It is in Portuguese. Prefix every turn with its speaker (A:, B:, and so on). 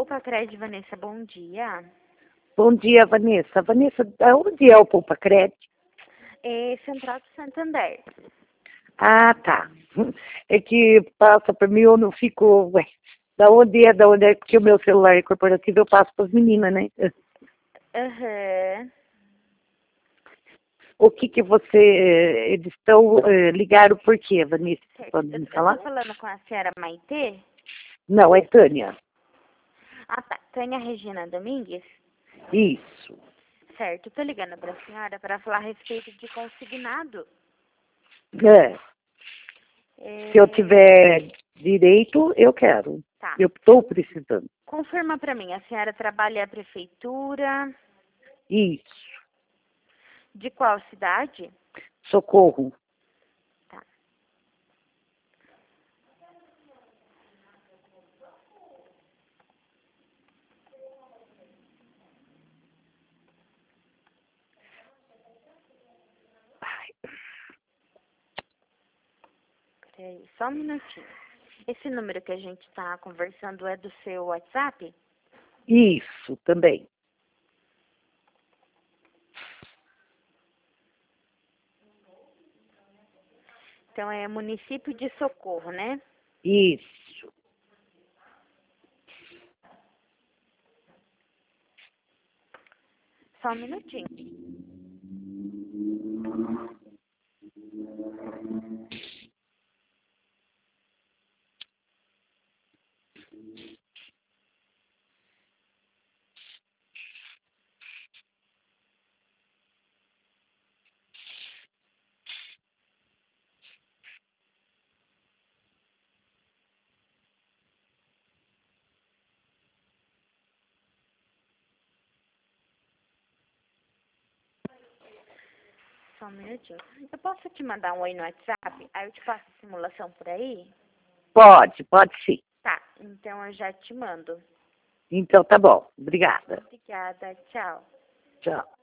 A: Poupa-Cred, Vanessa, bom dia.
B: Bom dia, Vanessa. Vanessa, da onde é o Poupa-Cred?
A: É Central do Santander.
B: Ah, tá. É que passa para mim, eu não fico... Ué, da onde é? Porque o meu celular é corporativo, eu passo para as meninas, né?
A: Aham.
B: O que você... Eles estão... ligaram por quê, Vanessa?
A: Certo.
B: Pode
A: Eu
B: me
A: tô
B: falar?
A: falando com a senhora Maitê?
B: Não, é Tânia.
A: Ah, tá. Tânia Regina Domingues?
B: Isso.
A: Certo. Tô ligando pra senhora para falar a respeito de consignado.
B: É. Se eu
A: É...
B: tiver direito, eu quero.
A: Tá.
B: Eu estou precisando.
A: Confirma pra mim, a senhora trabalha à prefeitura?
B: Isso.
A: De qual cidade?
B: Socorro.
A: Tá. Peraí, só um minutinho. Esse número que a gente tá conversando é do seu WhatsApp?
B: Isso, também.
A: Então é município de Socorro, né?
B: Isso.
A: Só um minutinho. Só um minutinho. Eu posso te mandar um oi no WhatsApp? Aí eu te passo a simulação por aí?
B: Pode sim.
A: Tá, então eu já te mando.
B: Então tá bom. Obrigada.
A: Obrigada, tchau.
B: Tchau.